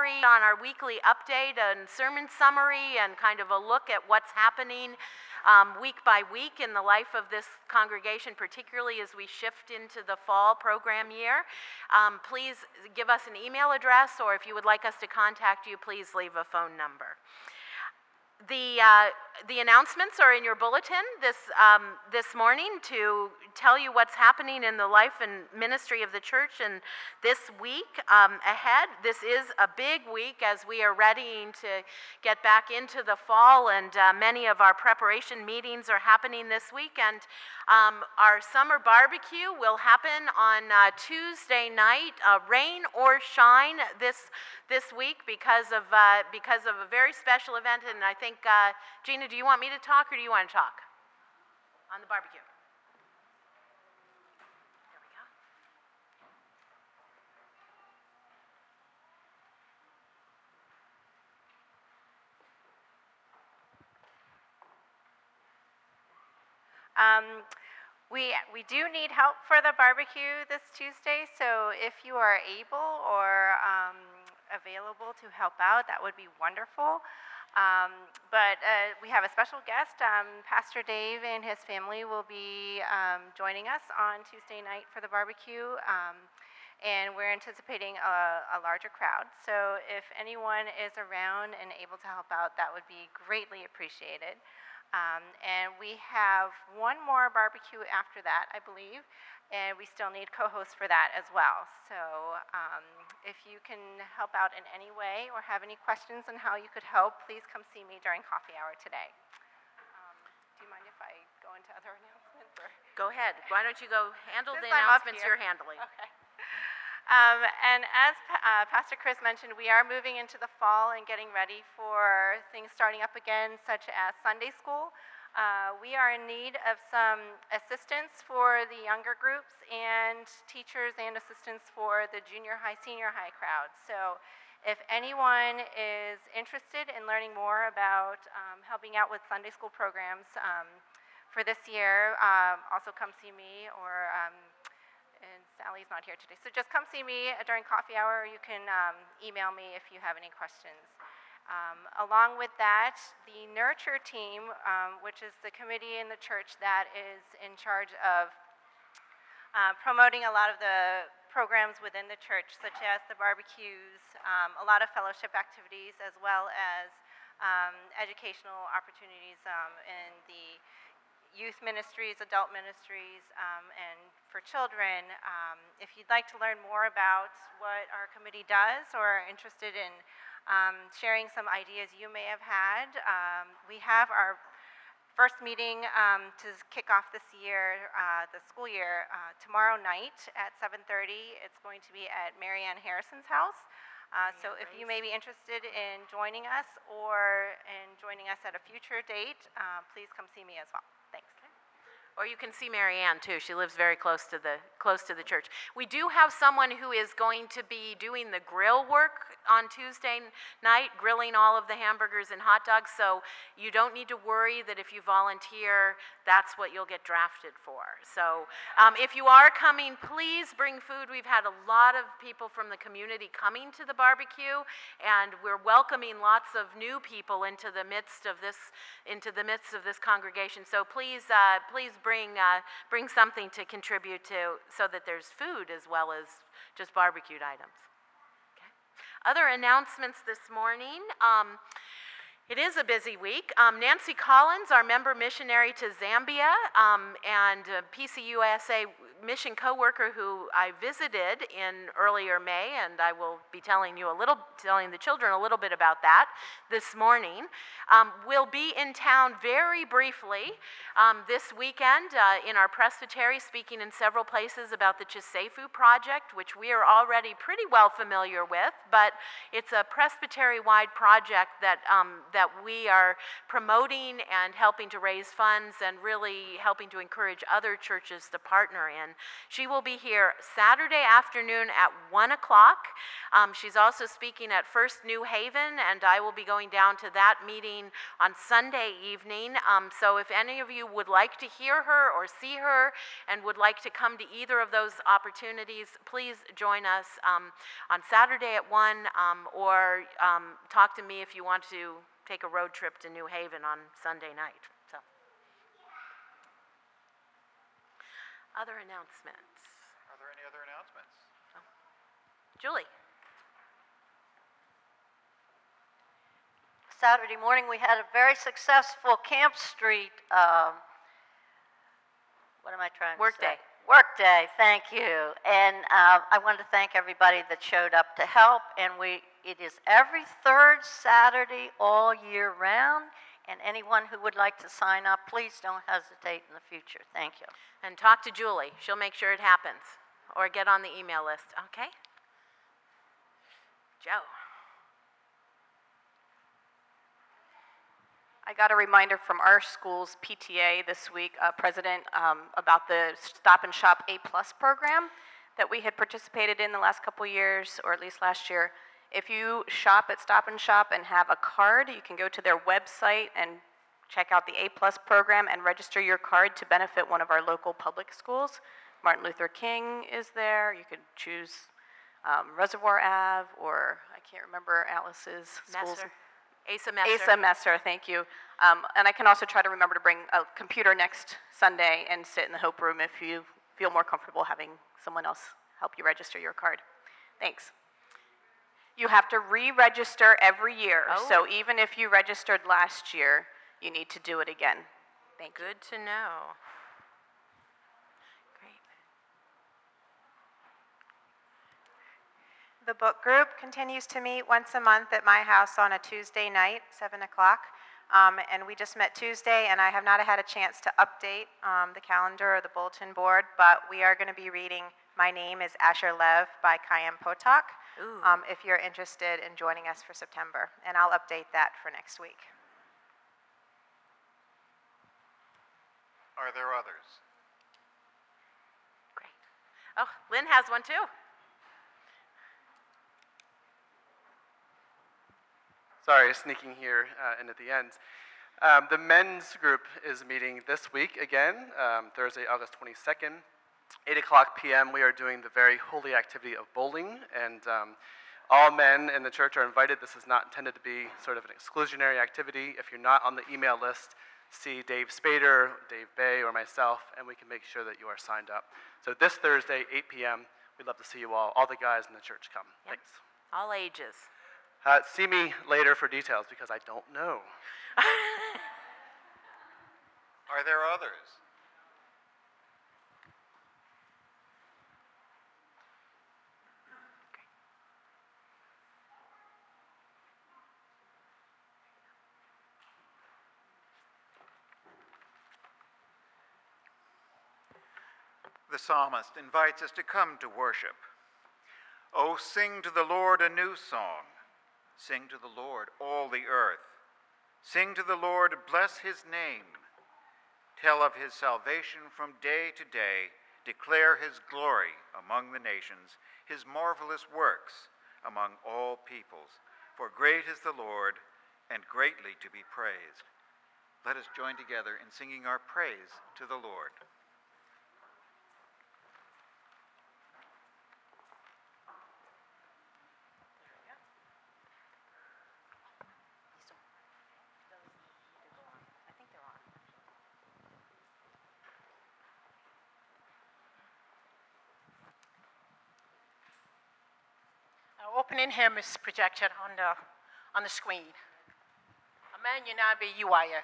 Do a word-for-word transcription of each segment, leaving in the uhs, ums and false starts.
summary on our weekly update and sermon summary and kind of a look at what's happening um, week by week in the life of this congregation, particularly as we shift into the fall program year. Um, please give us an email address, or if you would like us to contact you, please leave a phone number. The, uh, the announcements are in your bulletin this, um, this morning to tell you what's happening in the life and ministry of the church and this week um, ahead. This is a big week as we are readying to get back into the fall, and uh, many of our preparation meetings are happening this weekend. Um, our summer barbecue will happen on uh, Tuesday night, uh, rain or shine this this week because of uh, because of a very special event. And I think uh, Gina, do you want me to talk or do you want to talk on the barbecue? There we go. Um, we, we do need help for the barbecue this Tuesday, so if you are able or um, available to help out, that would be wonderful. Um, but uh, we have a special guest. Um, Pastor Dave and his family will be um, joining us on Tuesday night for the barbecue, um, and we're anticipating a, a larger crowd. So if anyone is around and able to help out, that would be greatly appreciated. Um, and we have one more barbecue after that, I believe, and we still need co-hosts for that as well. So um, if you can help out in any way or have any questions on how you could help, please come see me during coffee hour today. Um, do you mind if I go into other announcements? Or? Go ahead. Why don't you go handle Since the I'm up announcements here. you're handling. Okay. Um, and as uh, Pastor Chris mentioned, we are moving into the fall and getting ready for things starting up again, such as Sunday school. Uh, we are in need of some assistance for the younger groups and teachers and assistants for the junior high, senior high crowd. So if anyone is interested in learning more about um, helping out with Sunday school programs um, for this year, um, also come see me, or um, and Sally's not here today. So just come see me during coffee hour, or you can um, email me if you have any questions. Um, along with that, the Nurture team, um, which is the committee in the church that is in charge of uh, promoting a lot of the programs within the church, such as the barbecues, um, a lot of fellowship activities, as well as um, educational opportunities um, in the youth ministries, adult ministries, um, and for children. Um, if you'd like to learn more about what our committee does or are interested in um, sharing some ideas you may have had, um, we have our first meeting um, to kick off this year, uh, the school year, uh, tomorrow night at seven thirty. It's going to be at Mary Ann Harrison's house. Uh, so if you may be interested in joining us or in joining us at a future date, uh, please come see me as well. Thanks. Or you can see Mary Ann too. She lives very close to the close to the church. We do have someone who is going to be doing the grill work on Tuesday night, grilling all of the hamburgers and hot dogs. So you don't need to worry that if you volunteer, that's what you'll get drafted for. So um, if you are coming, please bring food. We've had a lot of people from the community coming to the barbecue, and we're welcoming lots of new people into the midst of this into the midst of this congregation. So please, uh, please bring. Bring, uh, bring something to contribute to so that there's food as well as just barbecued items. Okay. Other announcements this morning. Um, It is a busy week. Um, Nancy Collins, our member missionary to Zambia, um, and uh, P C U S A mission co-worker who I visited in earlier May, and I will be telling you a little, telling the children a little bit about that this morning, um, will be in town very briefly um, this weekend uh, in our presbytery, speaking in several places about the Chisefu project, which we are already pretty well familiar with, but it's a presbytery-wide project that um, that we are promoting and helping to raise funds and really helping to encourage other churches to partner in. and she will be here Saturday afternoon at one o'clock. Um, she's also speaking at First New Haven, and I will be going down to that meeting on Sunday evening. Um, so if any of you would like to hear her or see her and would like to come to either of those opportunities, please join us um, on Saturday at one, um, or um, talk to me if you want to take a road trip to New Haven on Sunday night. So, other announcements. Are there any other announcements? Oh. Julie. Saturday morning we had a very successful Camp Street, um, what am I trying to Work say? day. Work day, thank you. And uh, I wanted to thank everybody that showed up to help. And we, it is every third Saturday all year round. And anyone who would like to sign up, please don't hesitate in the future. Thank you. And talk to Julie. She'll make sure it happens. Or get on the email list, okay? Joe. I got a reminder from our school's P T A this week, uh, President, um, about the Stop and Shop A plus program that we had participated in the last couple years, or at least last year. If you shop at Stop and Shop and have a card, you can go to their website and check out the A plus program and register your card to benefit one of our local public schools. Martin Luther King is there. You could choose um, Reservoir Ave, or I can't remember Alice's schools. Messer. Asa Messer. Asa Messer, thank you. Um, and I can also try to remember to bring a computer next Sunday and sit in the Hope Room if you feel more comfortable having someone else help you register your card. Thanks. You have to re-register every year. Oh. So even if you registered last year, you need to do it again. Thank you. Good to know. Great. The book group continues to meet once a month at my house on a Tuesday night, seven o'clock. Um, and we just met Tuesday, and I have not had a chance to update um, the calendar or the bulletin board, but we are going to be reading My Name is Asher Lev by Khayyam Potok, um, if you're interested in joining us for September. And I'll update that for next week. Are there others? Great. Oh, Lynn has one too. Sorry, sneaking here uh, in at the end. Um, the men's group is meeting this week again, um, Thursday, August twenty-second, eight o'clock p m We are doing the very holy activity of bowling, and um, all men in the church are invited. This is not intended to be sort of an exclusionary activity. If you're not on the email list, see Dave Spader, Dave Bay, or myself, and we can make sure that you are signed up. So this Thursday, eight p m, we'd love to see you all. All the guys in the church come. Yep. Thanks. All ages. Uh, see me later for details, because I don't know. Are there others? The psalmist invites us to come to worship. Oh, sing to the Lord a new song. Sing to the Lord, all the earth. Sing to the Lord, bless his name. Tell of his salvation from day to day. Declare his glory among the nations, his marvelous works among all peoples. For great is the Lord, and greatly to be praised. Let us join together in singing our praise to the Lord. Our opening hymn is projected on the, on the screen. Amen, Yunabe Yuaya.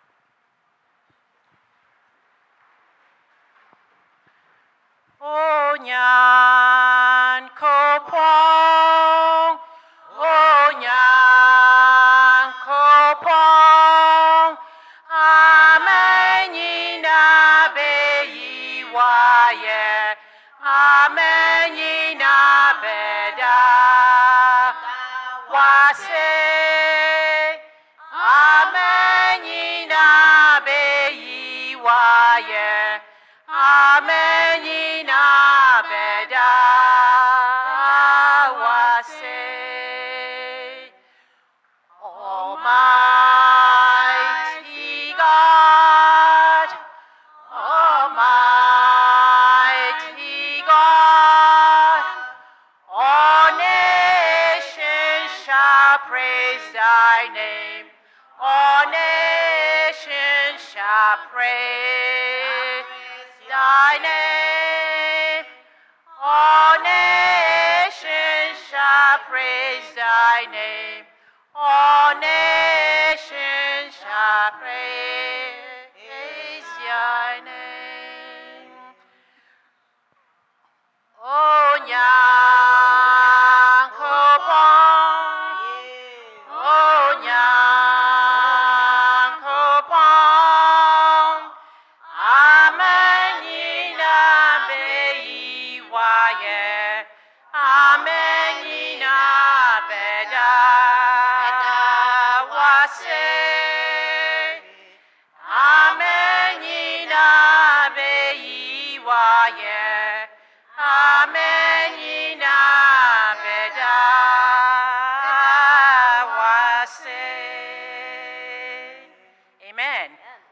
O nyan kopong, O nyan kopong, Amen Yunabe Yuaya, Amen Yunabe da wase, Amen Yunabe Yuaya, Amen praise thy name. All nations shall praise thy name. All nations shall praise thy name. All nations shall praise thy name. Oh, Nyankopon, oh, Nyankopon, amenyina beyiwaye, amenyina beda wase, amenyina beyiwaye, amenyina beda wase. Amen.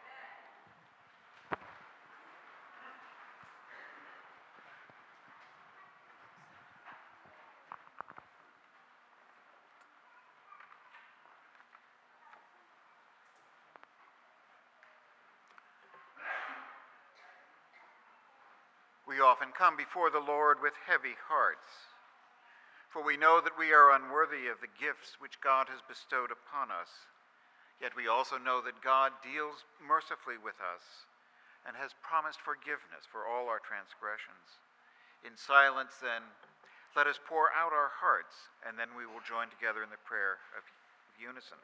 We often come before the Lord with heavy hearts, for we know that we are unworthy of the gifts which God has bestowed upon us. Yet we also know that God deals mercifully with us and has promised forgiveness for all our transgressions. In silence, then, let us pour out our hearts, and then we will join together in the prayer of unison.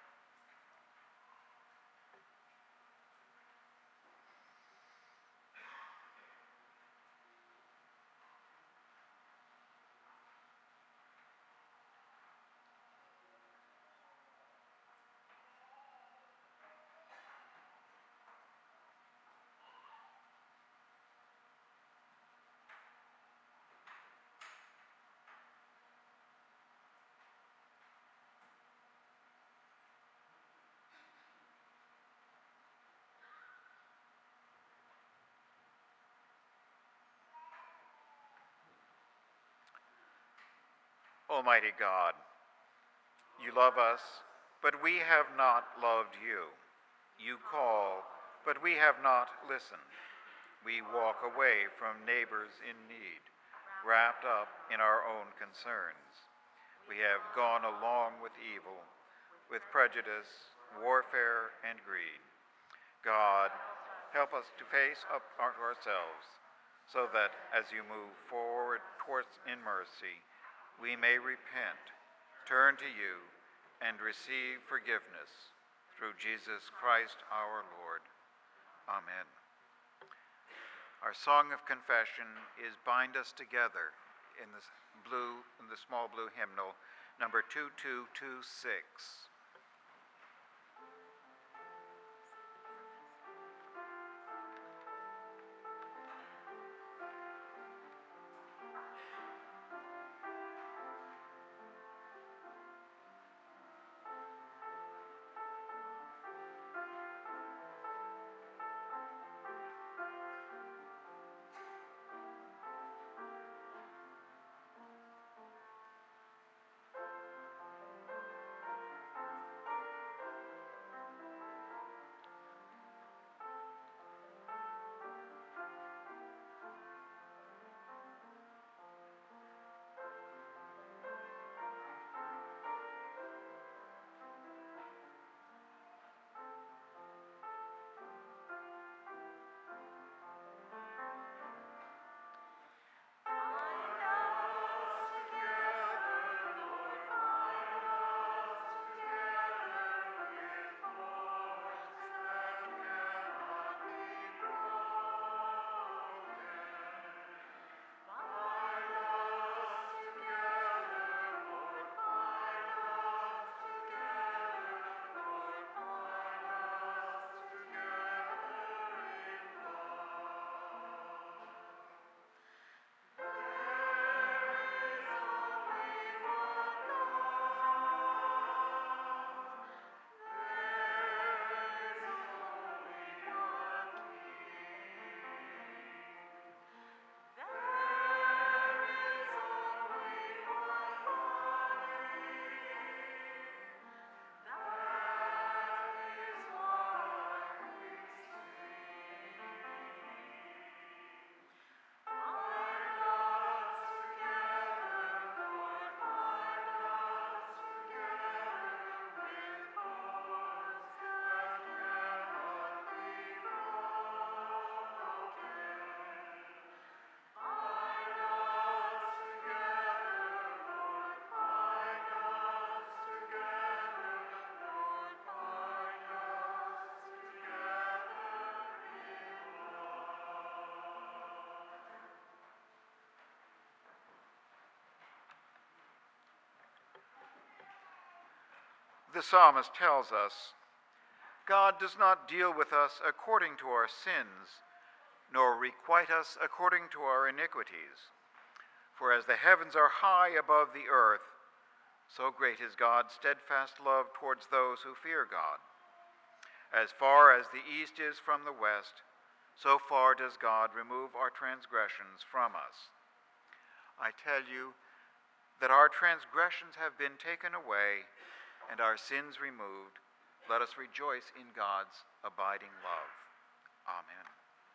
Almighty God, you love us, but we have not loved you. You call, but we have not listened. We walk away from neighbors in need, wrapped up in our own concerns. We have gone along with evil, with prejudice, warfare, and greed. God, help us to face up ourselves, so that as you move forward towards in mercy, we may repent, turn to you, and receive forgiveness through Jesus Christ our Lord. Amen. Our song of confession is Bind Us Together in the blue, in the small blue hymnal, number two two two six. the psalmist tells us, God does not deal with us according to our sins, nor requite us according to our iniquities. For as the heavens are high above the earth, so great is God's steadfast love towards those who fear God. As far as the east is from the west, so far does God remove our transgressions from us. I tell you that our transgressions have been taken away and our sins removed. Let us rejoice in God's abiding love. Amen.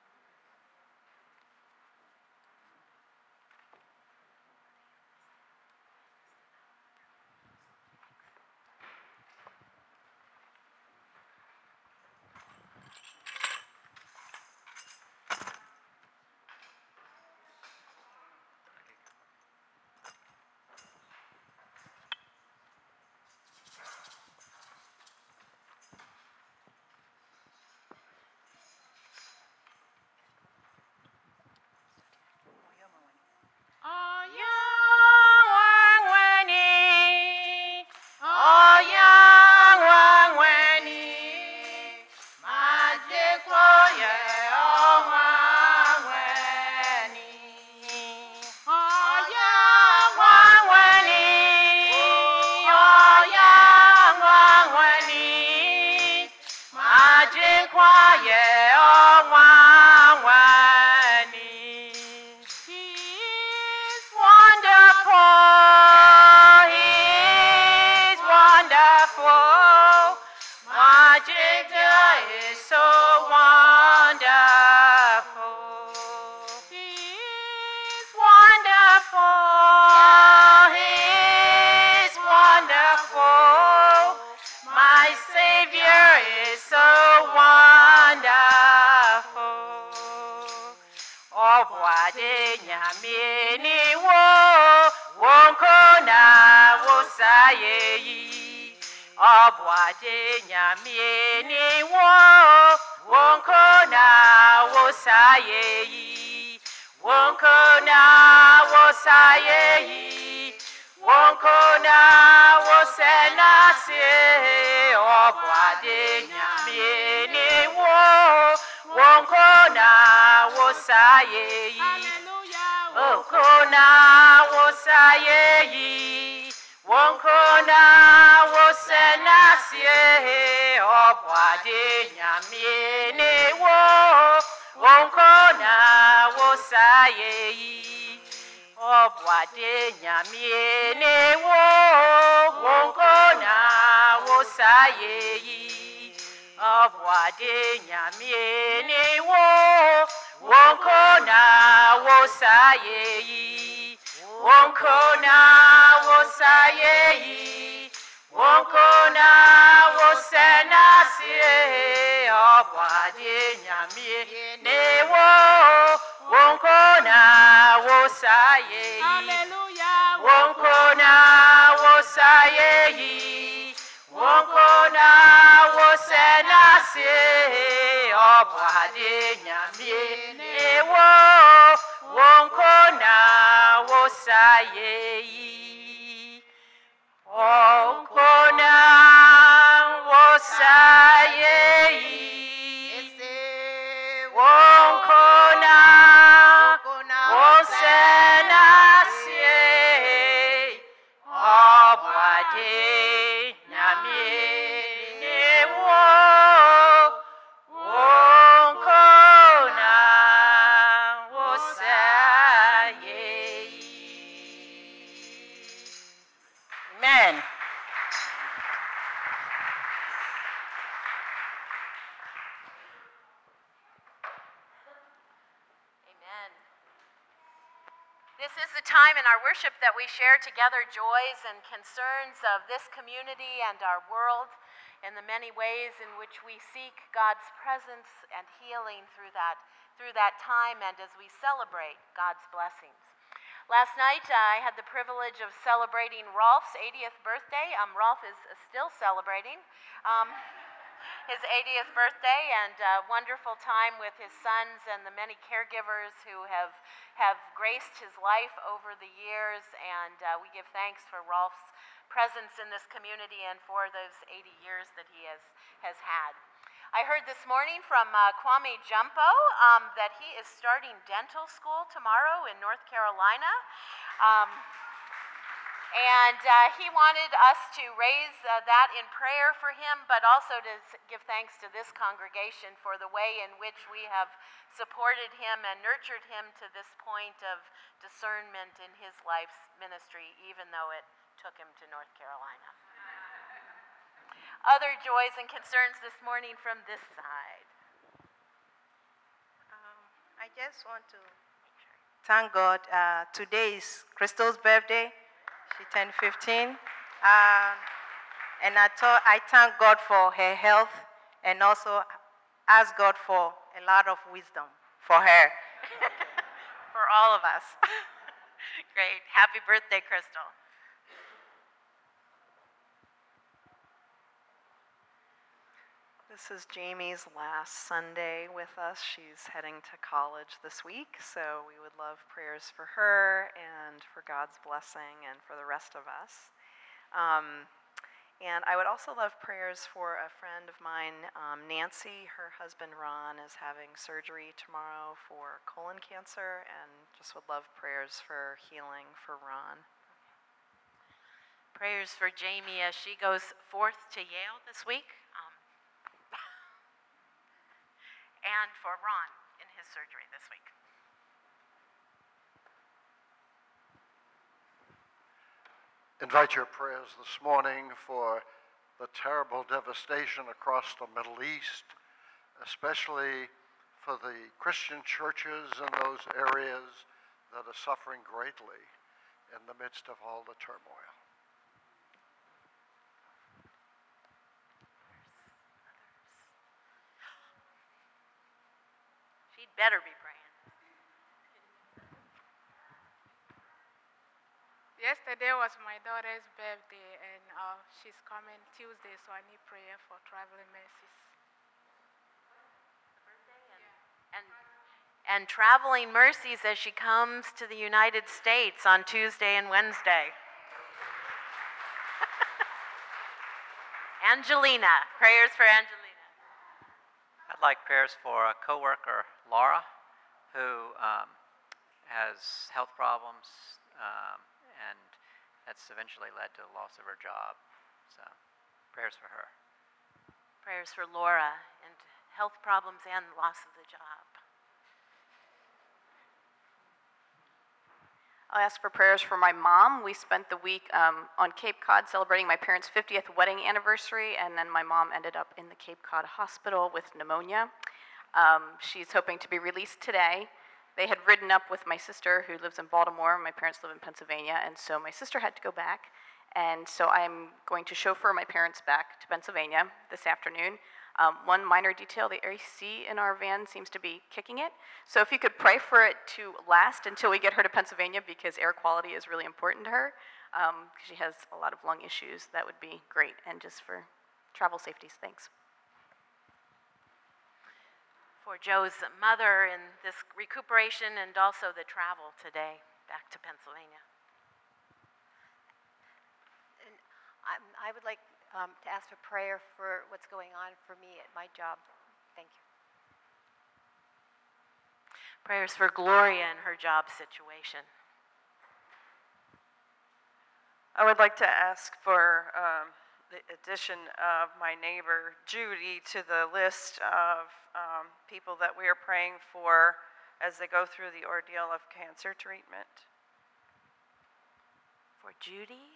This is the time in our worship that we share together joys and concerns of this community and our world in the many ways in which we seek God's presence and healing through that, through that time and as we celebrate God's blessings. Last night, uh, I had the privilege of celebrating Rolf's eightieth birthday. Um, Rolf is uh, still celebrating um, his eightieth birthday, and a wonderful time with his sons and the many caregivers who have, have graced his life over the years, and uh, we give thanks for Rolf's presence in this community and for those eighty years that he has, has had. I heard this morning from uh, Kwame Jumpo um, that he is starting dental school tomorrow in North Carolina. Um, and uh, he wanted us to raise uh, that in prayer for him, but also to give thanks to this congregation for the way in which we have supported him and nurtured him to this point of discernment in his life's ministry, even though it took him to North Carolina. Other joys and concerns this morning from this side. Um, I just want to thank God. Uh, today is Crystal's birthday. She turned fifteen. Uh, and I, thought, I thank God for her health and also ask God for a lot of wisdom for her. For all of us. Great. Happy birthday, Crystal. This is Jamie's last Sunday with us. She's heading to college this week, so we would love prayers for her and for God's blessing and for the rest of us. Um, and I would also love prayers for a friend of mine, um, Nancy. Her husband Ron is having surgery tomorrow for colon cancer, and just would love prayers for healing for Ron. Prayers for Jamie as she goes forth to Yale this week. Um, and for Ron in his surgery this week. Invite your prayers this morning for the terrible devastation across the Middle East, especially for the Christian churches in those areas that are suffering greatly in the midst of all the turmoil. She'd better be praying. Yesterday was my daughter's birthday, and uh, she's coming Tuesday, so I need prayer for traveling mercies. And, and traveling mercies as she comes to the United States on Tuesday and Wednesday. Angelina, prayers for Angelina. I'd like prayers for a coworker, Laura, who um, has health problems, um, and that's eventually led to the loss of her job. So, prayers for her. Prayers for Laura and health problems and loss of the job. I'll ask for prayers for my mom. We spent the week um, on Cape Cod celebrating my parents' fiftieth wedding anniversary, and then my mom ended up in the Cape Cod hospital with pneumonia. Um, she's hoping to be released today. They had ridden up with my sister, who lives in Baltimore. My parents live in Pennsylvania, and so my sister had to go back. And so I'm going to chauffeur my parents back to Pennsylvania this afternoon. Um, one minor detail, the A C in our van seems to be kicking it. So if you could pray for it to last until we get her to Pennsylvania, because air quality is really important to her. Um, she has a lot of lung issues. That would be great. And just for travel safeties, thanks. For Joe's mother in this recuperation and also the travel today back to Pennsylvania. And I, I would like um, to ask for prayer for what's going on for me at my job. Thank you. Prayers for Gloria and her job situation. I would like to ask for um, the addition of my neighbor Judy to the list of um, people that we are praying for as they go through the ordeal of cancer treatment. For Judy?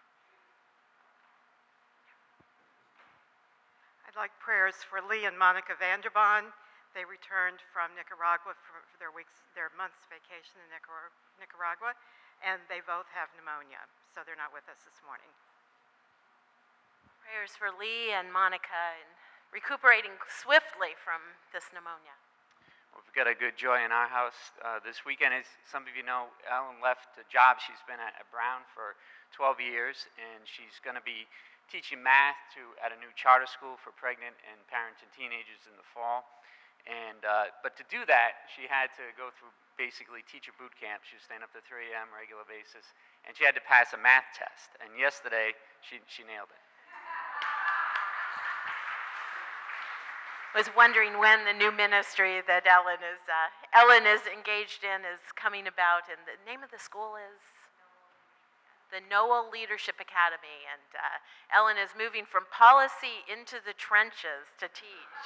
I'd like prayers for Lee and Monica Vanderbaan. They returned from Nicaragua for their weeks, their month's vacation in Nicaragua, and they both have pneumonia, so they're not with us this morning. Prayers for Lee and Monica in recuperating swiftly from this pneumonia. We've got a good joy in our house uh, this weekend. As some of you know, Ellen left a job. She's been at, at Brown for twelve years, and she's going to be teaching math to at a new charter school for pregnant and parenting teenagers in the fall. And uh, but to do that, she had to go through basically teacher boot camp. She was staying up to three a m regular basis, and she had to pass a math test. And yesterday, she, she nailed it. Was wondering when the new ministry that Ellen is uh, Ellen is engaged in is coming about, and the name of the school is the Noah Leadership Academy, and uh, Ellen is moving from policy into the trenches to teach.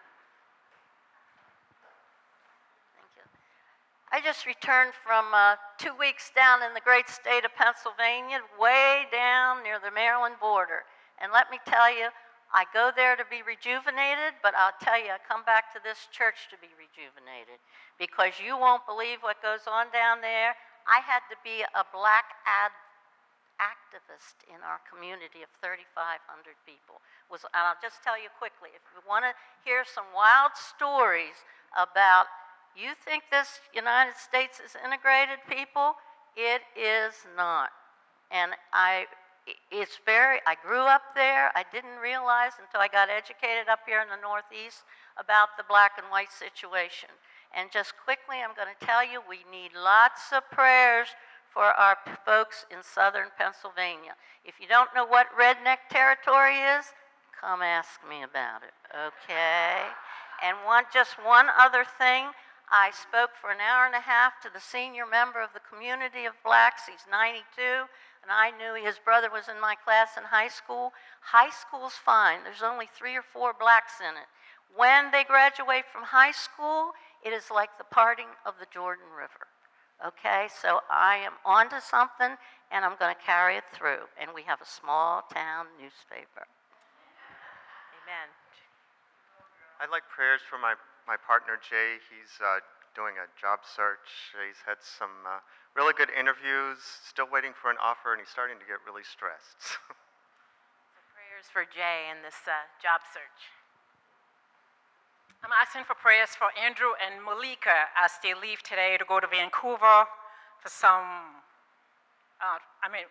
Thank you. I just returned from uh, two weeks down in the great state of Pennsylvania, way down near the Maryland border, and let me tell you, I go there to be rejuvenated, but I'll tell you, I come back to this church to be rejuvenated because you won't believe what goes on down there. I had to be a black ad activist in our community of thirty-five hundred people. Was, and I'll just tell you quickly, if you want to hear some wild stories about, you think this United States is integrated, people? It is not. And I... It's very, I grew up there. I didn't realize until I got educated up here in the Northeast about the black and white situation. And just quickly, I'm going to tell you, we need lots of prayers for our folks in southern Pennsylvania. If you don't know what redneck territory is, come ask me about it, okay? And one, just one other thing. I spoke for an hour and a half to the senior member of the community of blacks. He's ninety-two, and I knew his brother was in my class in high school. High school's fine. There's only three or four blacks in it. When they graduate from high school, it is like the parting of the Jordan River. Okay, so I am onto something, and I'm going to carry it through. And we have a small town newspaper. Amen. I'd like prayers for my, my partner, Jay. He's uh, doing a job search. He's had some uh, really good interviews, still waiting for an offer, and he's starting to get really stressed. So prayers for Jay in this uh, job search. I'm asking for prayers for Andrew and Malika as they leave today to go to Vancouver for some, uh, I mean,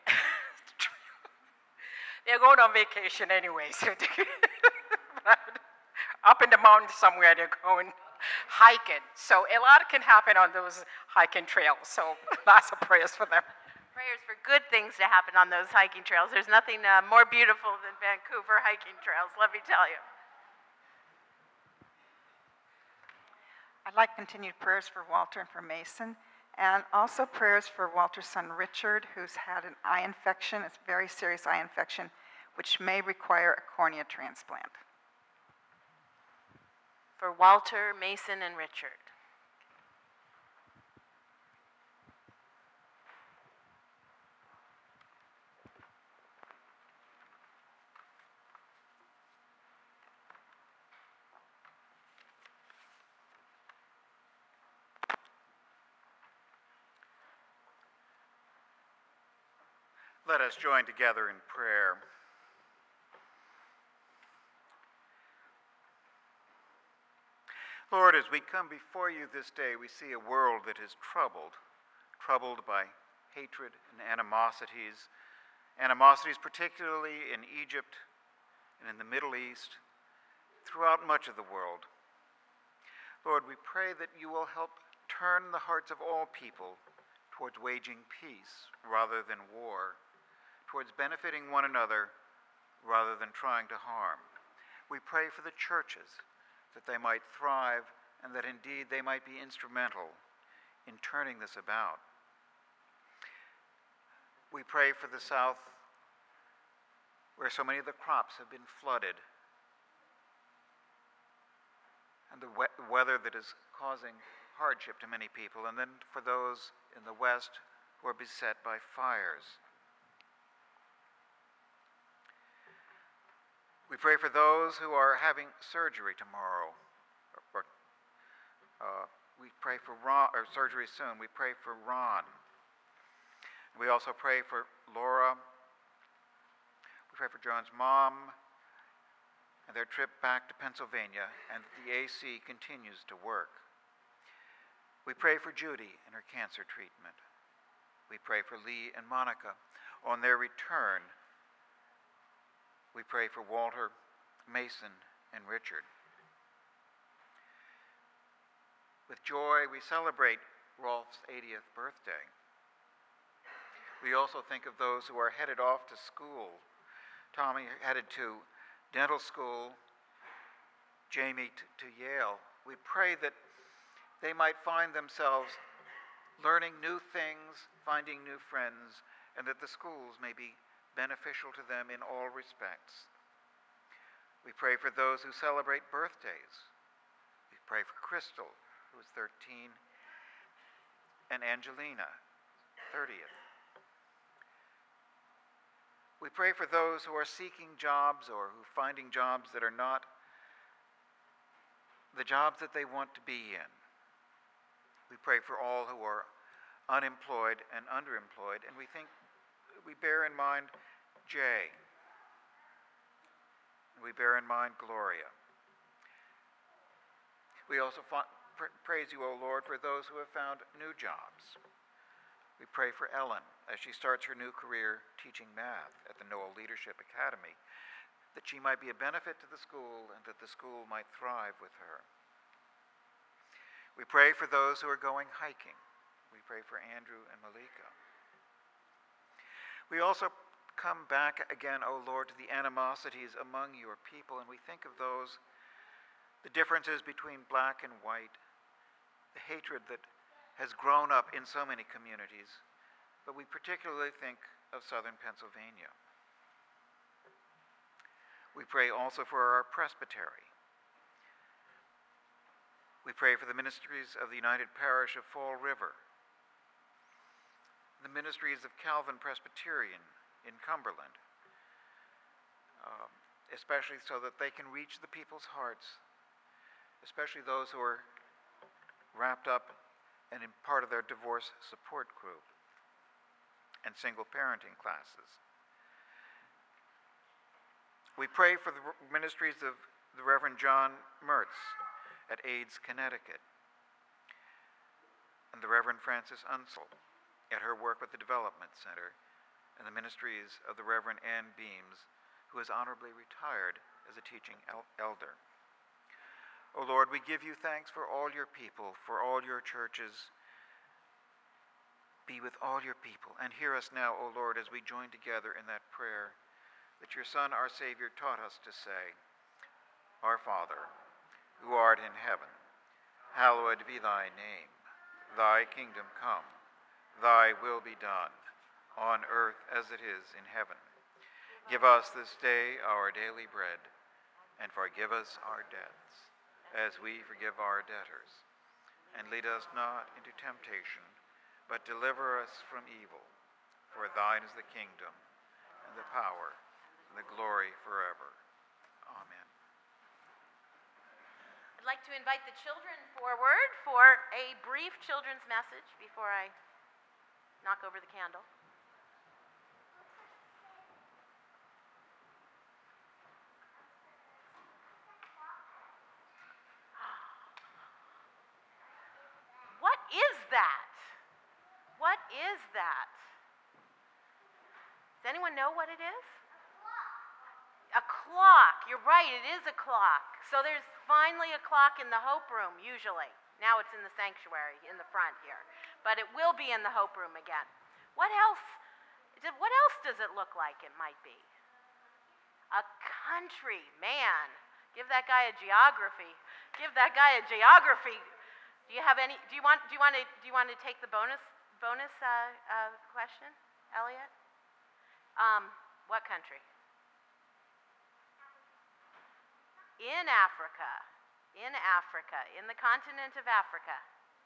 they're going on vacation anyway, so up in the mountains somewhere they're going hiking. So a lot can happen on those hiking trails, so lots of prayers for them. Prayers for good things to happen on those hiking trails. There's nothing uh, more beautiful than Vancouver hiking trails, let me tell you. I'd like continued prayers for Walter and for Mason, and also prayers for Walter's son Richard, who's had an eye infection. It's a very serious eye infection, which may require a cornea transplant. For Walter, Mason, and Richard. Let us join together in prayer. Lord, as we come before you this day, we see a world that is troubled, troubled by hatred and animosities, animosities particularly in Egypt and in the Middle East, throughout much of the world. Lord, we pray that you will help turn the hearts of all people towards waging peace rather than war, towards benefiting one another rather than trying to harm. We pray for the churches, that they might thrive and that indeed they might be instrumental in turning this about. We pray for the South, where so many of the crops have been flooded, and the we- weather that is causing hardship to many people, and then for those in the West who are beset by fires. We pray for those who are having surgery tomorrow. Or, or, uh, we pray for Ron, or surgery soon. We pray for Ron. We also pray for Laura. We pray for John's mom and their trip back to Pennsylvania, and the A C continues to work. We pray for Judy and her cancer treatment. We pray for Lee and Monica on their return. We pray for Walter, Mason, and Richard. With joy, we celebrate Rolf's eightieth birthday. We also think of those who are headed off to school. Tommy headed to dental school, Jamie t- to Yale. We pray that they might find themselves learning new things, finding new friends, and that the schools may be beneficial to them in all respects. We pray for those who celebrate birthdays. We pray for Crystal, who is thirteen, and Angelina, thirtieth. We pray for those who are seeking jobs or who are finding jobs that are not the jobs that they want to be in. We pray for all who are unemployed and underemployed, and we think, we bear in mind Jay. We bear in mind Gloria. We also fa- pr- praise you, O Lord, for those who have found new jobs. We pray for Ellen as she starts her new career teaching math at the Noel Leadership Academy, that she might be a benefit to the school and that the school might thrive with her. We pray for those who are going hiking. We pray for Andrew and Malika. We also come back again, O Lord, to the animosities among your people, and we think of those, the differences between black and white, the hatred that has grown up in so many communities, but we particularly think of southern Pennsylvania. We pray also for our presbytery. We pray for the ministries of the United Parish of Fall River, the ministries of Calvin Presbyterian in Cumberland, um, especially so that they can reach the people's hearts, especially those who are wrapped up and in part of their divorce support group and single parenting classes. We pray for the ministries of the Reverend John Mertz at AIDS Connecticut, and the Reverend Frances Unsel at her work with the Development Center, and the ministries of the Reverend Ann Beams, who is honorably retired as a teaching el- elder. O Lord, we give you thanks for all your people, for all your churches. Be with all your people, and hear us now, O Lord, as we join together in that prayer that your Son, our Savior, taught us to say, Our Father, who art in heaven, hallowed be thy name. Thy kingdom come, thy will be done, on earth as it is in heaven. Give us this day our daily bread, and forgive us our debts, as we forgive our debtors. And lead us not into temptation, but deliver us from evil. For thine is the kingdom, and the power, and the glory forever. Amen. I'd like to invite the children forward for a brief children's message before I knock over the candle. What is that? What is that? Does anyone know what it is? A clock. You're right, it is a clock. So there's finally a clock in the Hope Room, usually. Now it's in the sanctuary in the front here. But it will be in the Hope Room again. What else? What else does it look like it might be? A country. Man, give that guy a geography. Give that guy a geography. Do you have any, do you want, do you want to, do you want to take the bonus, bonus uh, uh, question, Elliot? Um, what country? In Africa. In Africa. In the continent of Africa.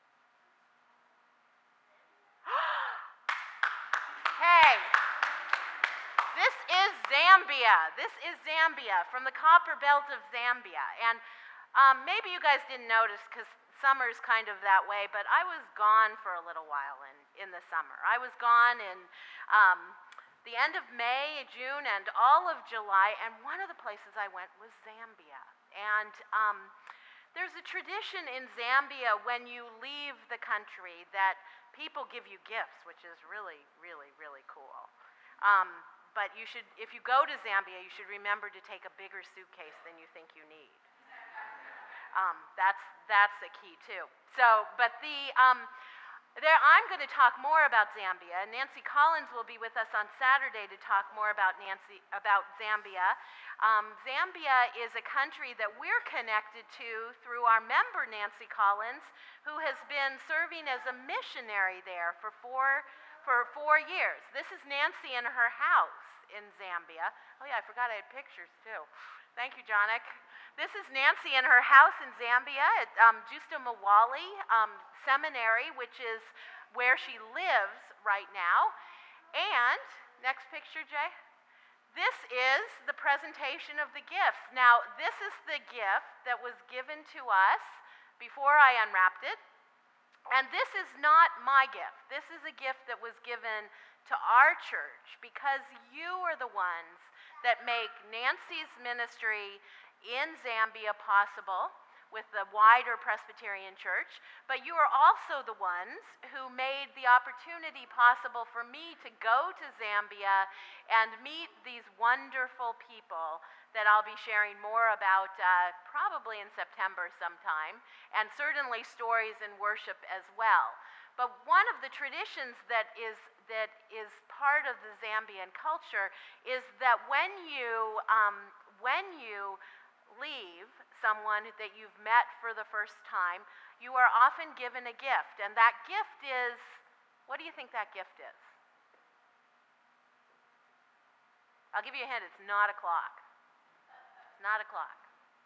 Hey, this is Zambia. This is Zambia, from the copper belt of Zambia. And um, maybe you guys didn't notice because summer's kind of that way, but I was gone for a little while in, in the summer. I was gone in um, the end of May, June, and all of July, and one of the places I went was Zambia. And um, there's a tradition in Zambia when you leave the country that people give you gifts, which is really, really, really cool. Um, but you should, if you go to Zambia, you should remember to take a bigger suitcase than you think you need. Um, that's, that's a key too. So, but the, um, There, I'm going to talk more about Zambia. Nancy Collins will be with us on Saturday to talk more about Nancy about Zambia. Um, Zambia is a country that we're connected to through our member Nancy Collins, who has been serving as a missionary there for four for four years. This is Nancy in her house in Zambia. Oh yeah, I forgot I had pictures too. Thank you, Jonik. This is Nancy in her house in Zambia at um, Justo Mawali um, Seminary, which is where she lives right now. And, next picture, Jay. This is the presentation of the gifts. Now, this is the gift that was given to us before I unwrapped it. And this is not my gift. This is a gift that was given to our church because you are the ones that make Nancy's ministry in Zambia possible with the wider Presbyterian Church, but you are also the ones who made the opportunity possible for me to go to Zambia and meet these wonderful people that I'll be sharing more about uh, probably in September sometime, and certainly stories in worship as well. But one of the traditions that is that is part of the Zambian culture is that when you um, when you leave someone that you've met for the first time, you are often given a gift. And that gift is, what do you think that gift is? I'll give you a hint, it's not a clock. It's not a clock.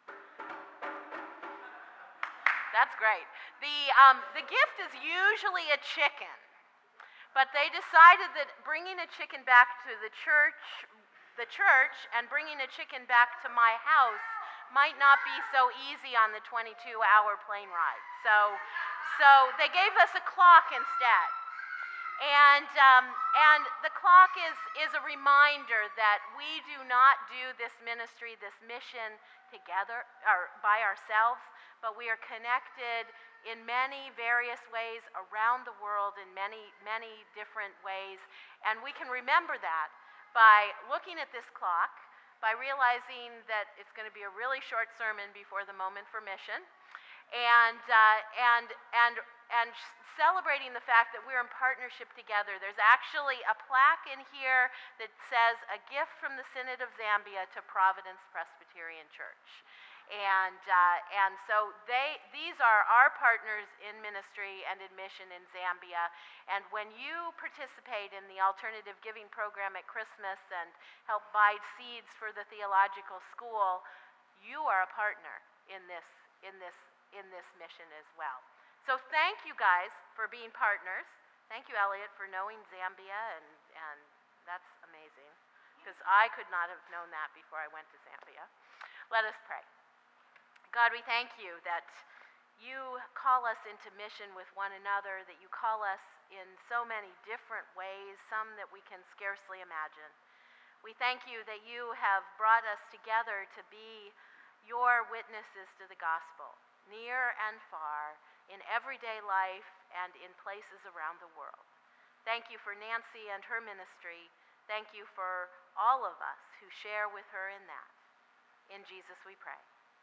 That's great. The, um, the gift is usually a chicken, but they decided that bringing a chicken back to the church, the church and bringing a chicken back to my house might not be so easy on the twenty-two hour plane ride. So, so they gave us a clock instead. And, um, and the clock is, is a reminder that we do not do this ministry, this mission together or by ourselves, but we are connected in many various ways around the world in many, many different ways. And we can remember that by looking at this clock, by realizing that it's going to be a really short sermon before the moment for mission, and uh, and and and celebrating the fact that we're in partnership together. There's actually a plaque in here that says "A gift from the Synod of Zambia to Providence Presbyterian Church." And, uh, and so they, these are our partners in ministry and in mission in Zambia. And when you participate in the alternative giving program at Christmas and help buy seeds for the theological school, you are a partner in this, in this, in this mission as well. So thank you guys for being partners. Thank you, Elliot, for knowing Zambia, and, and that's amazing, because I could not have known that before I went to Zambia. Let us pray. God, we thank you that you call us into mission with one another, that you call us in so many different ways, some that we can scarcely imagine. We thank you that you have brought us together to be your witnesses to the gospel, near and far, in everyday life and in places around the world. Thank you for Nancy and her ministry. Thank you for all of us who share with her in that. In Jesus we pray.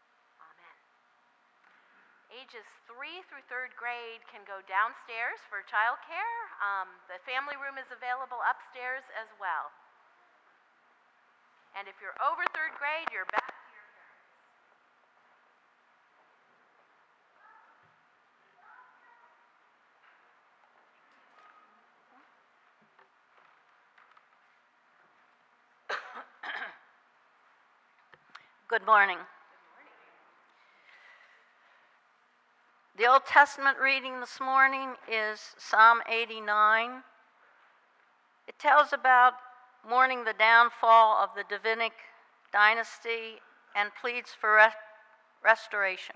Ages three through third grade can go downstairs for childcare. Um, the family room is available upstairs as well. And if you're over third grade, you're back to your parents. Good morning. The Old Testament reading this morning is Psalm eighty-nine. It tells about mourning the downfall of the Davidic dynasty and pleads for rest restoration.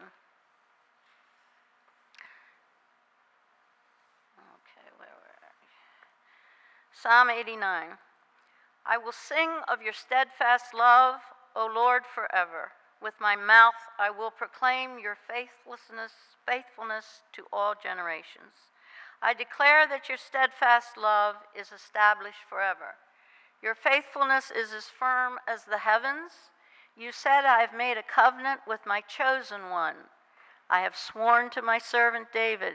Okay, where were we? Psalm eighty-nine. I will sing of your steadfast love, O Lord, forever. With my mouth I will proclaim your faithfulness, faithfulness to all generations. I declare that your steadfast love is established forever. Your faithfulness is as firm as the heavens. You said, I have made a covenant with my chosen one. I have sworn to my servant David,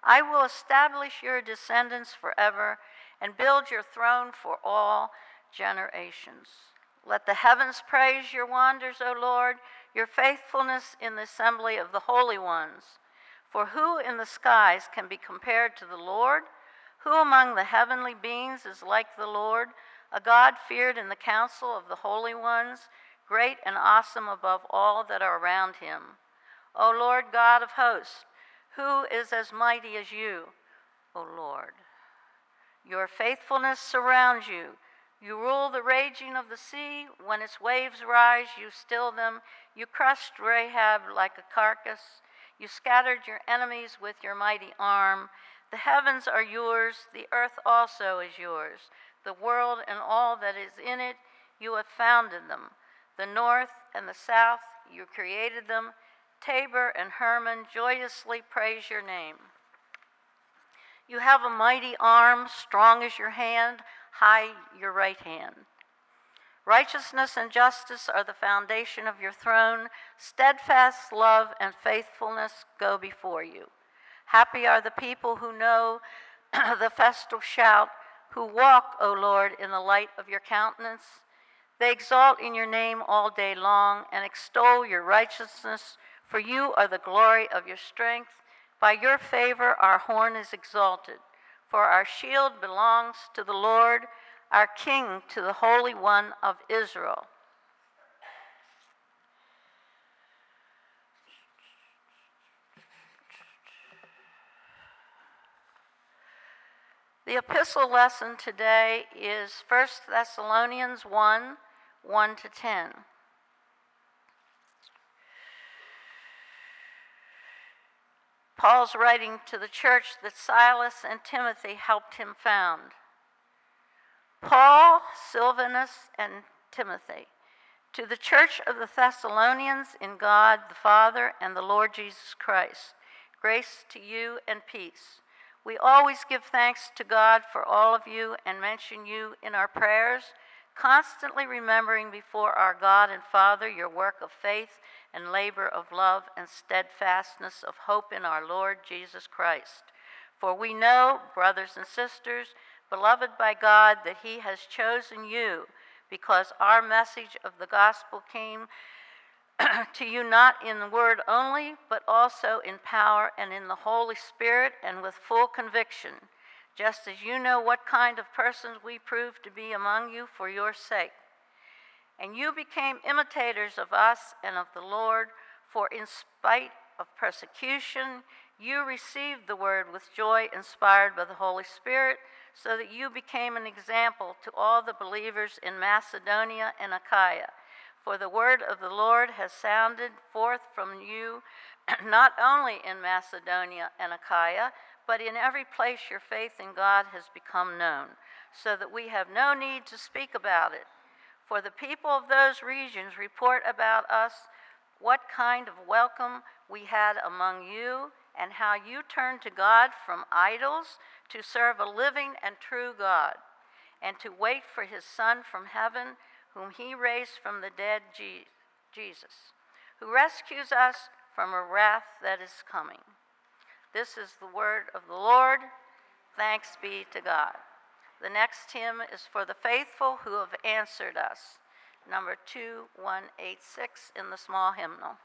I will establish your descendants forever and build your throne for all generations. Let the heavens praise your wonders, O Lord, your faithfulness in the assembly of the holy ones. For who in the skies can be compared to the Lord? Who among the heavenly beings is like the Lord, a God feared in the council of the holy ones, great and awesome above all that are around him? O Lord God of hosts, who is as mighty as you, O Lord? Your faithfulness surrounds you. You rule the raging of the sea. When its waves rise, you still them. You crushed Rahab like a carcass. You scattered your enemies with your mighty arm. The heavens are yours. The earth also is yours. The world and all that is in it, you have founded them. The north and the south, you created them. Tabor and Hermon joyously praise your name. You have a mighty arm, strong as your hand, high your right hand. Righteousness and justice are the foundation of your throne. Steadfast love and faithfulness go before you. Happy are the people who know the festal shout, who walk, O Lord, in the light of your countenance. They exalt in your name all day long and extol your righteousness, for you are the glory of your strength. By your favor our horn is exalted, for our shield belongs to the Lord, our King to the Holy One of Israel. The epistle lesson today is First Thessalonians one, one to ten. Paul's writing to the church that Silas and Timothy helped him found. Paul, Silvanus, and Timothy, to the church of the Thessalonians in God the Father and the Lord Jesus Christ, grace to you and peace. We always give thanks to God for all of you and mention you in our prayers, constantly remembering before our God and Father your work of faith and labor of love and steadfastness of hope in our Lord Jesus Christ. For we know, brothers and sisters, beloved by God, that he has chosen you, because our message of the gospel came to you not in word only, but also in power and in the Holy Spirit and with full conviction, just as you know what kind of persons we proved to be among you for your sake. And you became imitators of us and of the Lord, for in spite of persecution, you received the word with joy inspired by the Holy Spirit, so that you became an example to all the believers in Macedonia and Achaia. For the word of the Lord has sounded forth from you, not only in Macedonia and Achaia, but in every place your faith in God has become known, so that we have no need to speak about it. For the people of those regions report about us what kind of welcome we had among you, and how you turned to God from idols to serve a living and true God, and to wait for his Son from heaven, whom he raised from the dead, Jesus, who rescues us from a wrath that is coming. This is the word of the Lord. Thanks be to God. The next hymn is for the faithful who have answered us, number two one eight six in the small hymnal.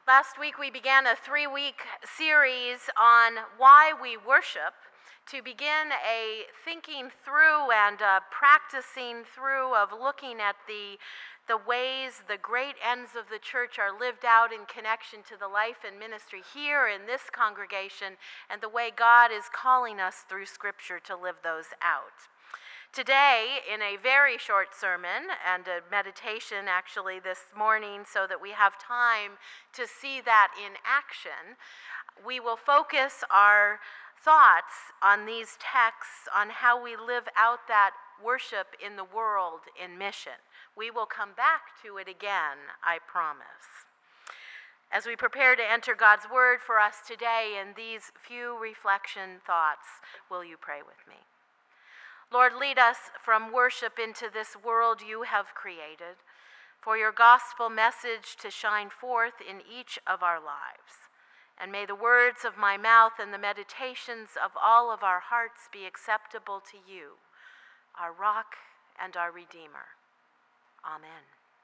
Last week we began a three-week series on why we worship, to begin a thinking through and a practicing through of looking at the, the ways the great ends of the church are lived out in connection to the life and ministry here in this congregation, and the way God is calling us through Scripture to live those out. Today, in a very short sermon and a meditation actually this morning so that we have time to see that in action, we will focus our thoughts on these texts on how we live out that worship in the world in mission. We will come back to it again, I promise. As we prepare to enter God's Word for us today in these few reflection thoughts, will you pray with me? Lord, lead us from worship into this world you have created, for your gospel message to shine forth in each of our lives. And may the words of my mouth and the meditations of all of our hearts be acceptable to you, our rock and our Redeemer. Amen.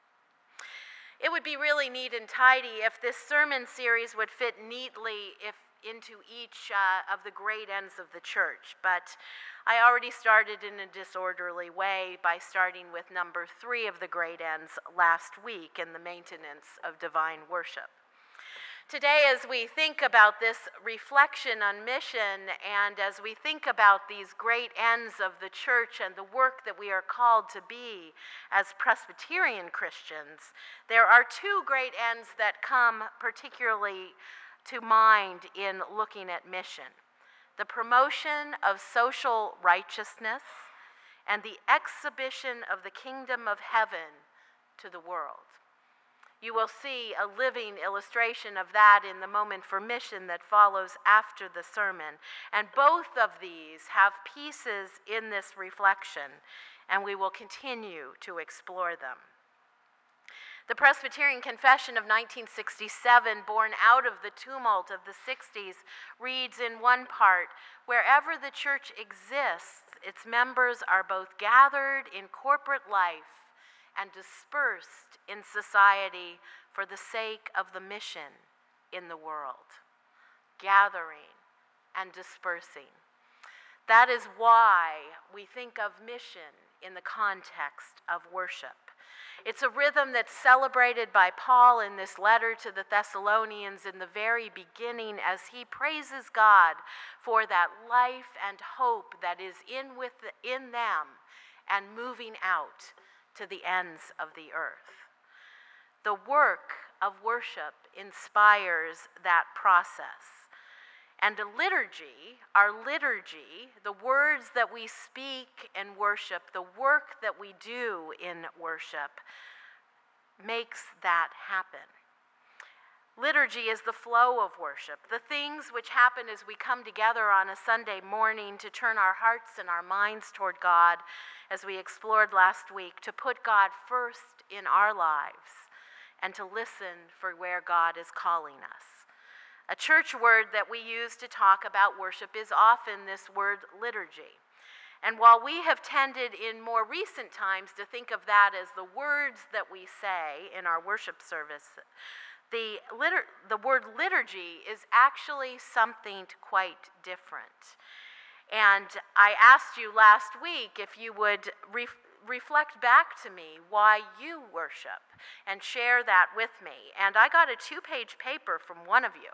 It would be really neat and tidy if this sermon series would fit neatly if into each uh, of the great ends of the church, but I already started in a disorderly way by starting with number three of the great ends last week in the maintenance of divine worship. Today, as we think about this reflection on mission, and as we think about these great ends of the church and the work that we are called to be as Presbyterian Christians, there are two great ends that come particularly to mind in looking at mission: the promotion of social righteousness and the exhibition of the kingdom of heaven to the world. You will see a living illustration of that in the moment for mission that follows after the sermon. And both of these have pieces in this reflection, and we will continue to explore them. The Presbyterian Confession of nineteen sixty-seven, born out of the tumult of the sixties, reads in one part, "Wherever the church exists, its members are both gathered in corporate life and dispersed in society for the sake of the mission in the world." Gathering and dispersing. That is why we think of mission in the context of worship. It's a rhythm that's celebrated by Paul in this letter to the Thessalonians in the very beginning as he praises God for that life and hope that is in, with the, in them and moving out to the ends of the earth. The work of worship inspires that process. And a liturgy, our liturgy, the words that we speak in worship, the work that we do in worship, makes that happen. Liturgy is the flow of worship, the things which happen as we come together on a Sunday morning to turn our hearts and our minds toward God, as we explored last week, to put God first in our lives and to listen for where God is calling us. A church word that we use to talk about worship is often this word liturgy. And while we have tended in more recent times to think of that as the words that we say in our worship service, the, litur- the word liturgy is actually something quite different. And I asked you last week if you would re- reflect back to me why you worship and share that with me. And I got a two-page paper from one of you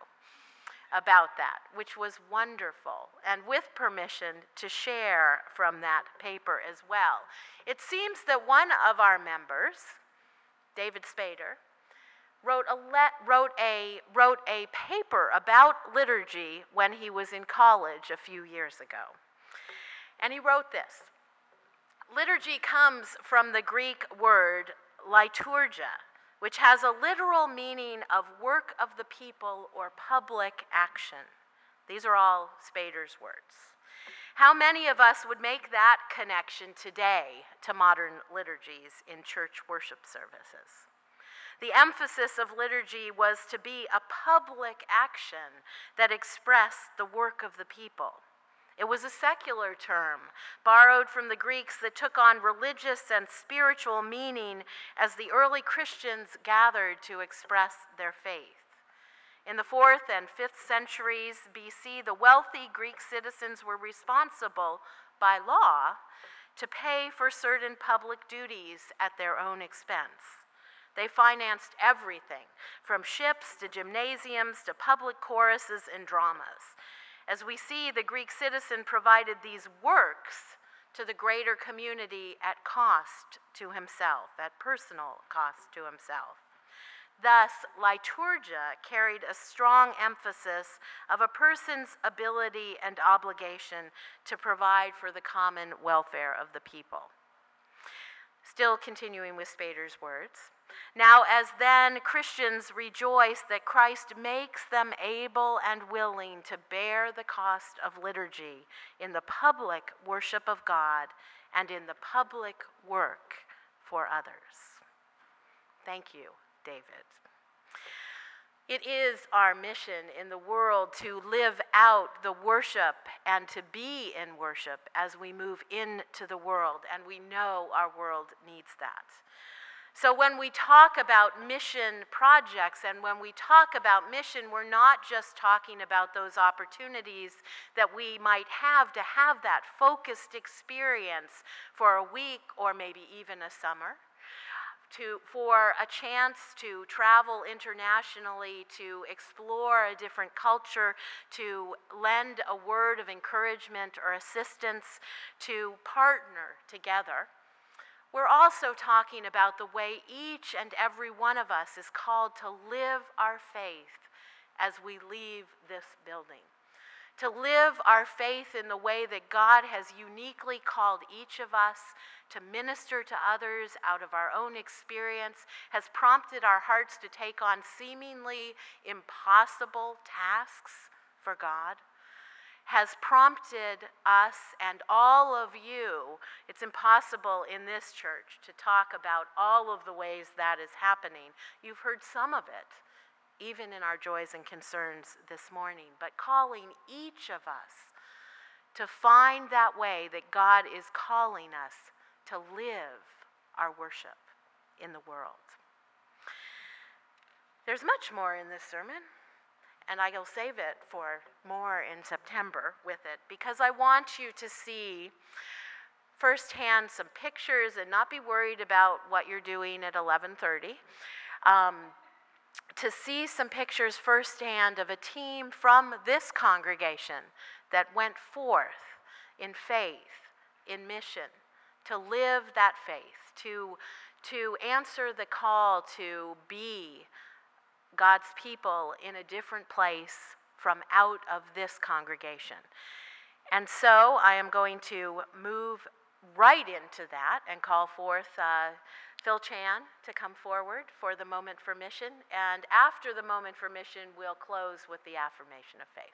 about that, which was wonderful, and with permission to share from that paper as well. It seems that one of our members, David Spader, wrote a, le- wrote a, wrote a paper about liturgy when he was in college a few years ago. And he wrote this: "Liturgy comes from the Greek word liturgia, which has a literal meaning of work of the people or public action." These are all Spader's words. How many of us would make that connection today to modern liturgies in church worship services? The emphasis of liturgy was to be a public action that expressed the work of the people. It was a secular term, borrowed from the Greeks, that took on religious and spiritual meaning as the early Christians gathered to express their faith. In the fourth and fifth centuries B C, the wealthy Greek citizens were responsible by law to pay for certain public duties at their own expense. They financed everything, from ships to gymnasiums to public choruses and dramas. As we see, the Greek citizen provided these works to the greater community at cost to himself, at personal cost to himself. Thus, liturgia carried a strong emphasis of a person's ability and obligation to provide for the common welfare of the people. Still continuing with Spader's words, now as then Christians rejoice that Christ makes them able and willing to bear the cost of liturgy in the public worship of God and in the public work for others. Thank you, David. It is our mission in the world to live out the worship and to be in worship as we move into the world, and we know our world needs that. So when we talk about mission projects and when we talk about mission, we're not just talking about those opportunities that we might have to have that focused experience for a week or maybe even a summer. To, for a chance to travel internationally, to explore a different culture, to lend a word of encouragement or assistance, to partner together. We're also talking about the way each and every one of us is called to live our faith as we leave this building. To live our faith in the way that God has uniquely called each of us to minister to others out of our own experience, has prompted our hearts to take on seemingly impossible tasks for God, has prompted us and all of you. It's impossible in this church to talk about all of the ways that is happening. You've heard some of it, even in our joys and concerns this morning, but calling each of us to find that way that God is calling us to live our worship in the world. There's much more in this sermon, and I'll save it for more in September with it, because I want you to see firsthand some pictures and not be worried about what you're doing at eleven thirty. Um, to see some pictures firsthand of a team from this congregation that went forth in faith, in mission, to live that faith, to, to answer the call to be God's people in a different place from out of this congregation. And so I am going to move right into that and call forth uh, Phil Chan to come forward for the Moment for Mission. And after the Moment for Mission, we'll close with the affirmation of faith.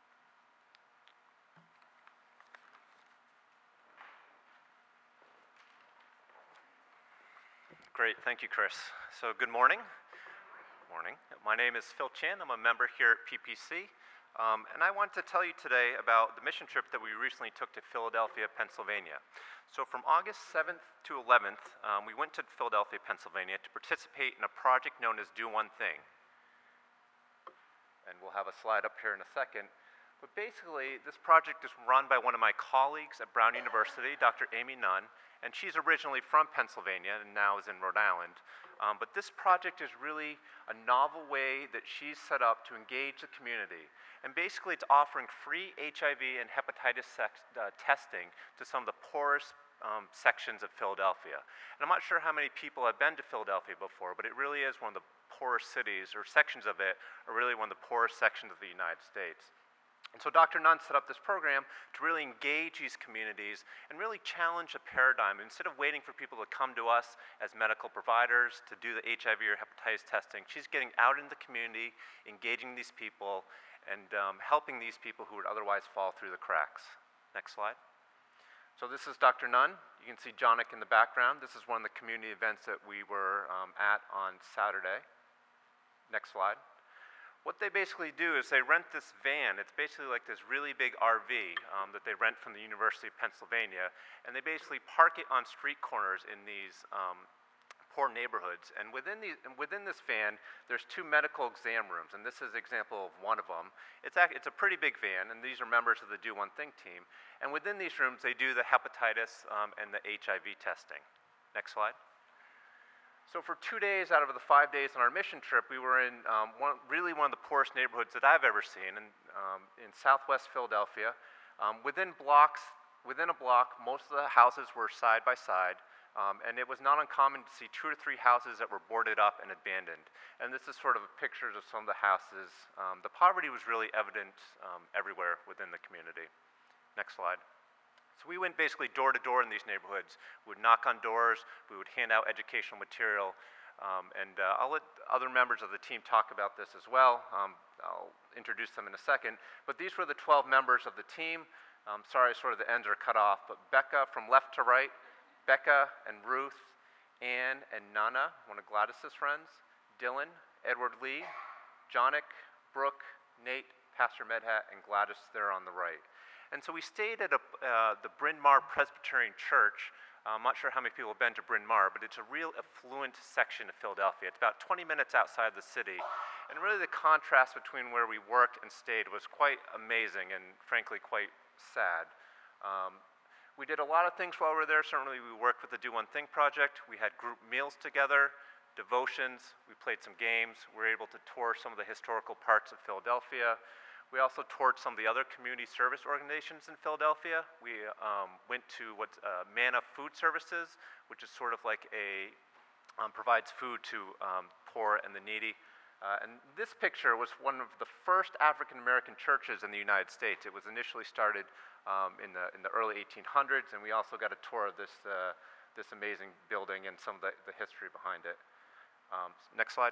Great, thank you, Chris. So good morning. Morning. My name is Phil Chan. I'm a member here at P P C. Um, and I want to tell you today about the mission trip that we recently took to Philadelphia, Pennsylvania. So from August seventh to eleventh, um, we went to Philadelphia, Pennsylvania to participate in a project known as Do One Thing. And we'll have a slide up here in a second. But basically, this project is run by one of my colleagues at Brown University, Doctor Amy Nunn, and she's originally from Pennsylvania and now is in Rhode Island. Um, but this project is really a novel way that she's set up to engage the community. And basically, it's offering free H I V and hepatitis sex, uh, testing to some of the poorest um, sections of Philadelphia. And I'm not sure how many people have been to Philadelphia before, but it really is one of the poorest cities, or sections of it are really one of the poorest sections of the United States. And so Doctor Nunn set up this program to really engage these communities and really challenge a paradigm. Instead of waiting for people to come to us as medical providers to do the H I V or hepatitis testing, she's getting out in the community, engaging these people, and um, helping these people who would otherwise fall through the cracks. Next slide. So this is Doctor Nunn. You can see Jonik in the background. This is one of the community events that we were um, at on Saturday. Next slide. What they basically do is they rent this van. It's basically like this really big R V um, that they rent from the University of Pennsylvania, and they basically park it on street corners in these um, poor neighborhoods. And within, these, and within this van, there's two medical exam rooms, and this is an example of one of them. It's, act, it's a pretty big van, and these are members of the Do One Thing team. And within these rooms, they do the hepatitis um, and the H I V testing. Next slide. So for two days out of the five days on our mission trip, we were in um, one, really one of the poorest neighborhoods that I've ever seen, in, um, in southwest Philadelphia. Um, within blocks, within a block, most of the houses were side by side. Um, and it was not uncommon to see two to three houses that were boarded up and abandoned. And this is sort of pictures of some of the houses. Um, the poverty was really evident um, everywhere within the community. Next slide. So we went basically door to door in these neighborhoods. We would knock on doors, we would hand out educational material, um, and uh, I'll let other members of the team talk about this as well. Um, I'll introduce them in a second. But these were the twelve members of the team. Um, sorry, sort of the ends are cut off, but Becca from left to right, Becca and Ruth, Ann and Nana, one of Gladys's friends, Dylan, Edward Lee, Jonik, Brooke, Nate, Pastor Medhat, and Gladys there on the right. And so we stayed at a, uh, the Bryn Mawr Presbyterian Church. Uh, I'm not sure how many people have been to Bryn Mawr, but it's a real affluent section of Philadelphia. It's about twenty minutes outside the city. And really the contrast between where we worked and stayed was quite amazing and frankly quite sad. Um, We did a lot of things while we were there. Certainly we worked with the Do One Thing project. We had group meals together, devotions, we played some games. We were able to tour some of the historical parts of Philadelphia. We also toured some of the other community service organizations in Philadelphia. We um, went to what's uh, Manna Food Services, which is sort of like a, um, provides food to um, poor and the needy. Uh, and this picture was one of the first African-American churches in the United States. It was initially started um, in, the, in the early eighteen hundreds, and we also got a tour of this, uh, this amazing building and some of the, the history behind it. Um, next slide.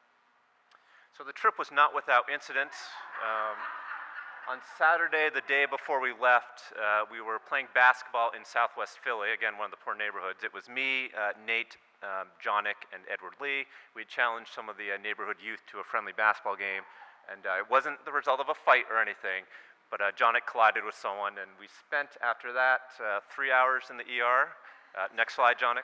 So the trip was not without incidents. Um, on Saturday, the day before we left, uh, we were playing basketball in Southwest Philly, again, one of the poor neighborhoods. It was me, uh, Nate, um, Jonik, and Edward Lee. We challenged some of the uh, neighborhood youth to a friendly basketball game, and uh, it wasn't the result of a fight or anything, but uh, Jonik collided with someone, and we spent, after that, uh, three hours in the E R. Uh, next slide, Jonik.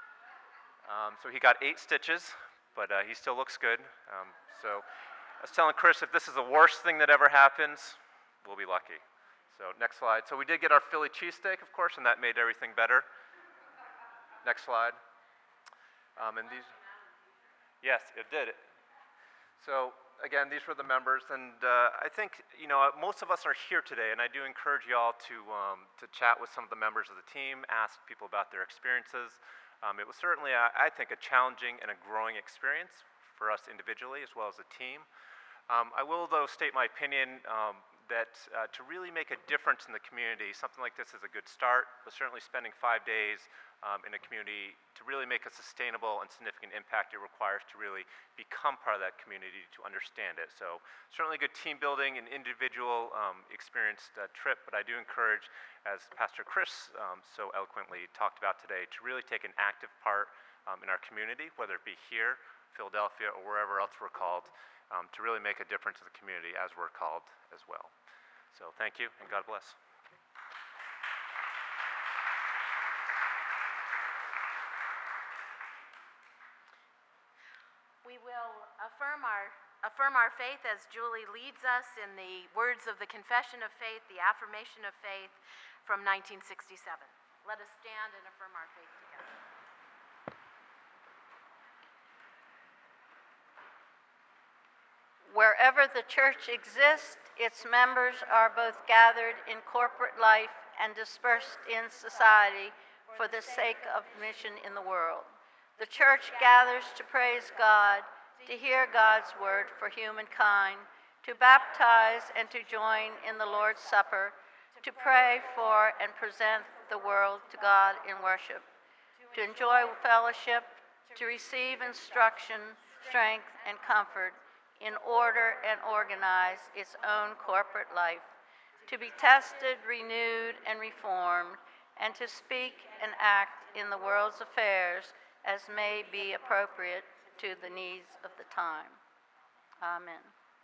Um, so he got eight stitches, but uh, he still looks good. Um, so I was telling Chris, if this is the worst thing that ever happens, we'll be lucky. So next slide. So we did get our Philly cheesesteak, of course, and that made everything better. Next slide. Um, and these, yes, it did. So again, these were the members, and uh, I think, you know, most of us are here today, and I do encourage you all to, um, to chat with some of the members of the team, ask people about their experiences. Um, it was certainly, a, I think, a challenging and a growing experience for us individually as well as a team. Um, I will, though, state my opinion um, that uh, to really make a difference in the community, something like this is a good start, but certainly spending five days um, in a community to really make a sustainable and significant impact, it requires to really become part of that community to understand it. So certainly good team building and individual um, experienced uh, trip, but I do encourage, as Pastor Chris um, so eloquently talked about today, to really take an active part um, in our community, whether it be here, Philadelphia, or wherever else we're called, um, to really make a difference in the community as we're called as well. So thank you, and God bless. We will affirm our, affirm our faith as Julie leads us in the words of the Confession of Faith, the Affirmation of Faith from nineteen sixty-seven. Let us stand and affirm our faith together. Wherever the church exists, its members are both gathered in corporate life and dispersed in society for the sake of mission in the world. The church gathers to praise God, to hear God's word for humankind, to baptize and to join in the Lord's Supper, to pray for and present the world to God in worship, to enjoy fellowship, to receive instruction, strength, and comfort, in order and organize its own corporate life, to be tested, renewed, and reformed, and to speak and act in the world's affairs as may be appropriate to the needs of the time. Amen.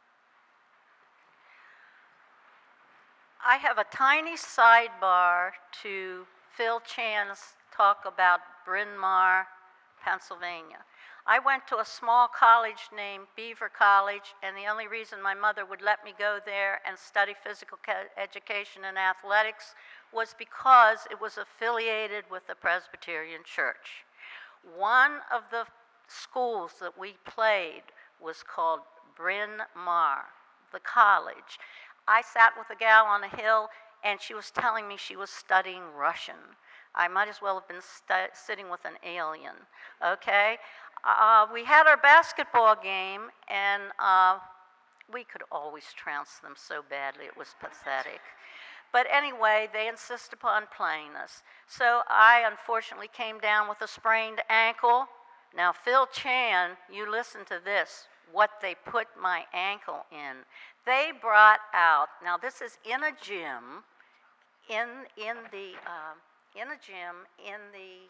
I have a tiny sidebar to Phil Chan's talk about Bryn Mawr Pennsylvania. I went to a small college named Beaver College, and the only reason my mother would let me go there and study physical education and athletics was because it was affiliated with the Presbyterian Church. One of the schools that we played was called Bryn Mawr, the college. I sat with a gal on a hill, and she was telling me she was studying Russian. I might as well have been sitting with an alien, okay? Uh, we had our basketball game, and uh, we could always trounce them so badly, it was pathetic. But anyway, they insist upon playing us. So I unfortunately came down with a sprained ankle. Now, Phil Chan, you listen to this, what they put my ankle in. They brought out, now this is in a gym, in, in, the, uh, in a gym, in the,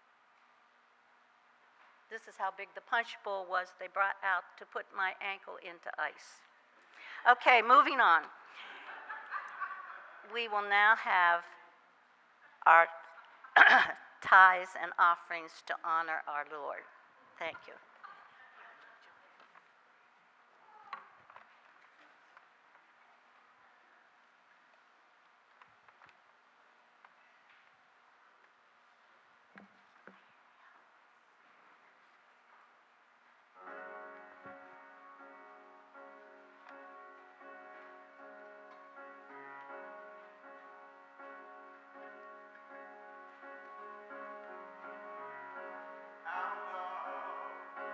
this is how big the punch bowl was they brought out to put my ankle into ice. Okay, moving on. We will now have our tithes and offerings to honor our Lord. Thank you. Our God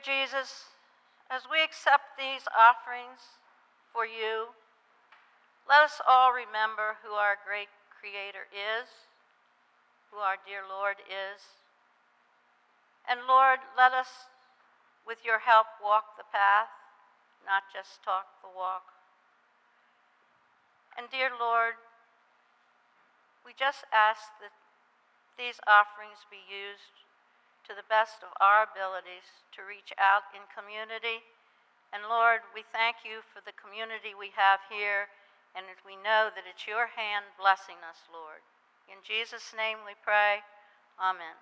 Jesus, as we accept these offerings for you, let us all remember who our great Creator is, who our dear Lord is. And Lord, let us, with your help, walk the path, not just talk the walk. And dear Lord, we just ask that these offerings be used to the best of our abilities to reach out in community. And Lord, we thank you for the community we have here, and we know that it's your hand blessing us, Lord. In Jesus' name we pray. Amen.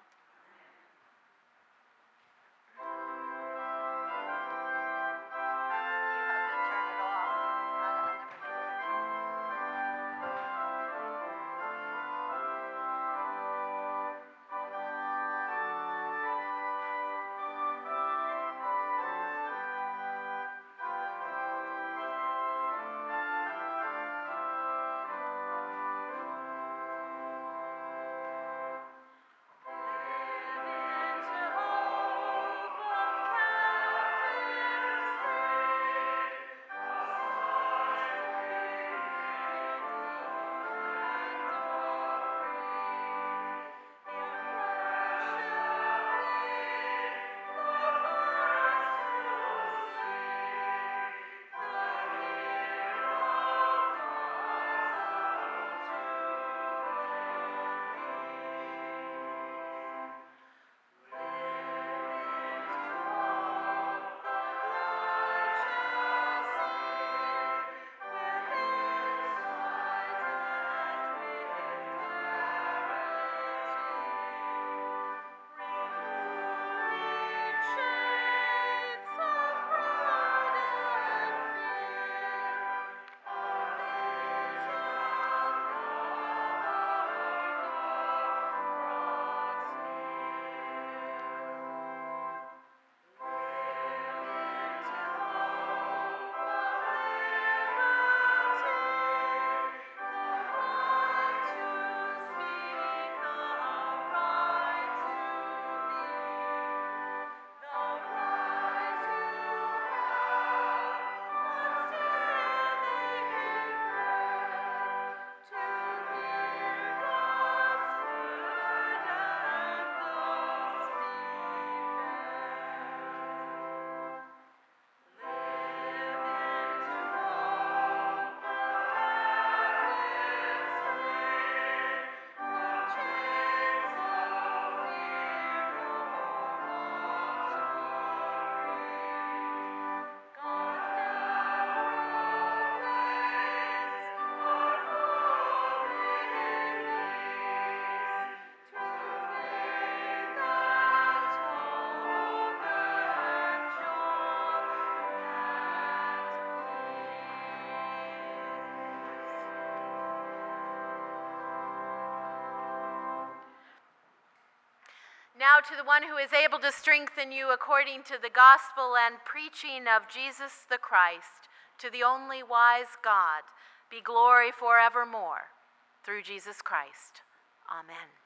Now to the one who is able to strengthen you according to the gospel and preaching of Jesus the Christ, to the only wise God, be glory forevermore. Through Jesus Christ. Amen.